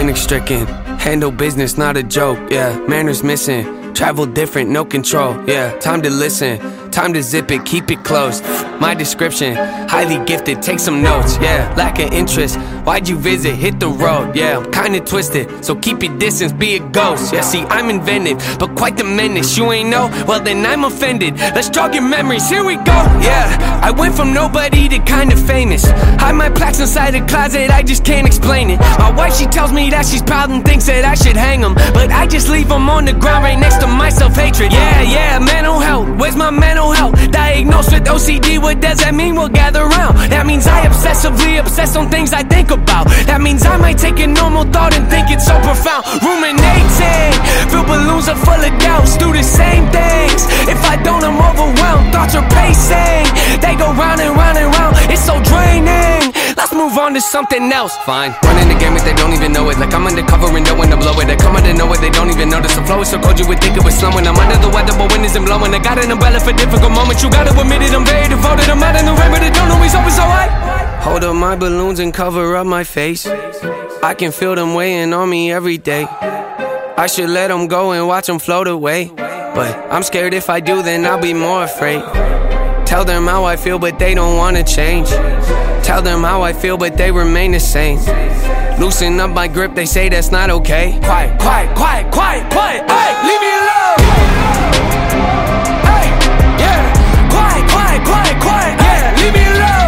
panic stricken. Handle business, not a joke, yeah. Manners missing, travel different, no control, yeah. Time to listen, time to zip it, keep it close. My description, highly gifted, take some notes, yeah. Lack of interest, why'd you visit, hit the road, yeah. I'm kinda twisted, so keep your distance, be a ghost, yeah. See, I'm inventive, but quite the menace. You ain't know, well then I'm offended. Let's jog your memories, here we go, yeah. I went from nobody to kinda famous. Hide my plaques inside a closet, I just can't explain it. My wife, she tells me that she's proud and thinks that I should hang them, but I just leave them on the ground right next to my self-hatred. Yeah, mental health, where's my mental health? Diagnosed with OCD, what does that mean? We'll gather round. That means I obsessively obsess on things I think about. That means I might take a normal thought and think it's so profound. Ruminating, fill balloons are full of doubts. Do the same things, if I don't I'm overwhelmed. Thoughts are pacing, they go round and round and round. It's so draining, let's move on to something else. Fine, running the game if they don't even know it. Like I'm undercover and know when to blow it. They come out of nowhere, they don't even notice. The flow is so cold you would think it was slowing. I'm under the weather but wind isn't blowing. I got an umbrella for difficult moments. You gotta admit it, I'm very devoted. I'm out in the rain but it don't always always alright. Hold up my balloons and cover up my face. I can feel them weighing on me every day. I should let them go and watch them float away, but I'm scared if I do then I'll be more afraid. Tell them how I feel but they don't wanna change. Tell them how I feel but they remain the same. Loosen up my grip, they say that's not okay. Quiet, quiet, quiet, quiet, quiet. Hey, leave me alone. Hey, yeah. Quiet, quiet, quiet, quiet. Yeah, leave me alone.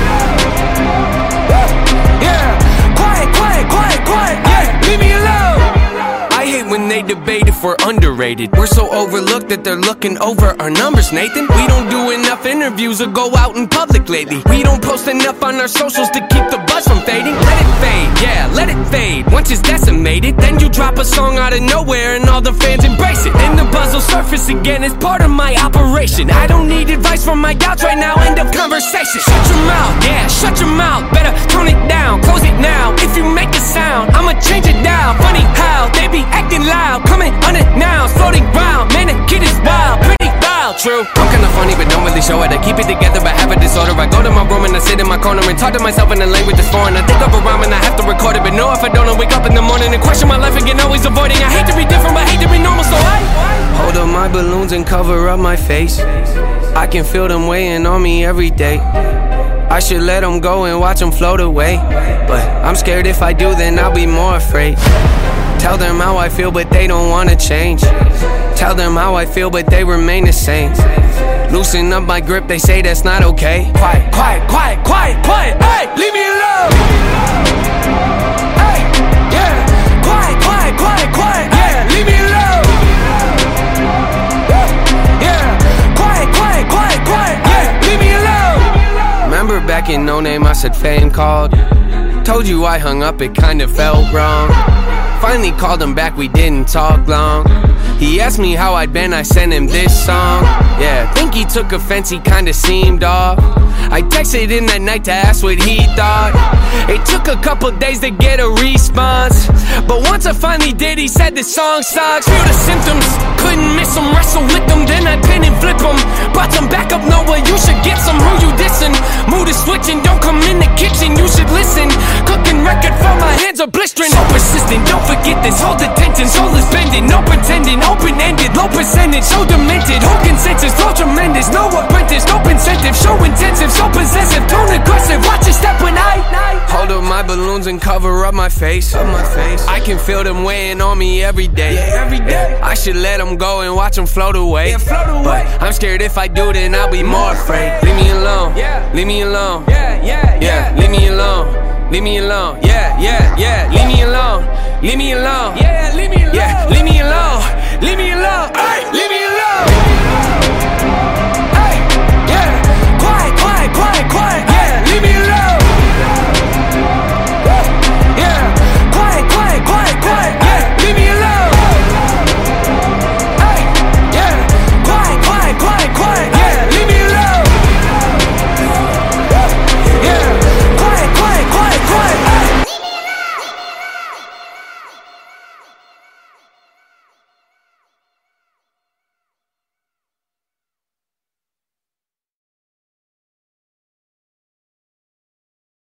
Yeah. Quiet, quiet, quiet, quiet. Yeah, leave me alone. I hate when they debate if we're underrated. We're so overlooked that they're looking over our numbers, Nathan. We don't do enough interviews or go out in public lately. We don't post enough on our socials to keep the buzz from fading. Let it fade, yeah, let it fade. Once it's decimated, then you drop a song out of nowhere and all the fans embrace it. And the buzz will surface again, it's part of my operation. I don't need advice from my gals right now, end of conversation. Shut your mouth, yeah, shut your mouth. Better tone it down, close it now. If you make a sound, I'ma change it down. Funny how they be acting loud, coming unannounced, floating round. Man, the kid is wild, pretty wild, true. I'm kinda funny but don't really show it. I keep it together but have a disorder. I go to my room and I sit in my corner and talk to myself in a language that's foreign. I think of a rhyme and I have to record it, but no, if I don't, I wake up in the morning and question my life again, always avoiding. I hate to be different but hate to be normal, so I hold up my balloons and cover up my face. I can feel them weighing on me every day. I should let them go and watch them float away, but I'm scared if I do then I'll be more afraid. Tell them how I feel but they don't wanna change. Tell them how I feel but they remain the same. Loosen up my grip, they say that's not okay. Quiet, quiet, quiet, quiet, quiet. Hey, leave me alone. Hey, yeah. Quiet, quiet, quiet, quiet. Yeah, leave me alone. Yeah. Quiet, quiet, quiet, quiet. Yeah, leave me alone. Remember back in No Name I said fame called. Told you I hung up, it kinda felt wrong. Finally called him back, we didn't talk long. He asked me how I'd been, I sent him this song. Yeah, think he took offense, he kinda seemed off. I texted him that night to ask what he thought. It took a couple days to get a response, but once I finally did, he said the song sucks. Feel the symptoms, couldn't miss him, wrestle with them, then I pin and flip him. Brought some back up, Noah, you should get some. Who you dissing? Mood is switching, don't come in the kitchen, you should listen. Cooking record for my hands are blistering. So persistent, don't forget this, hold the tension. Soul is bending, no pretending, open-ended, low percentage, so demented. Whole consensus, flow tremendous, no apprentice, no incentive, show intensive, so possessive, tone aggressive. Watch your step when I hold up my balloons and cover up my face. I can feel them weighing on me every day. I should let them go and watch them float away, but I'm scared if I do then I'll be more afraid. Leave me alone, leave me alone, yeah, leave me alone. Leave me alone, yeah, leave me alone, leave me alone, leave me alone, leave me alone, hey, leave me alone.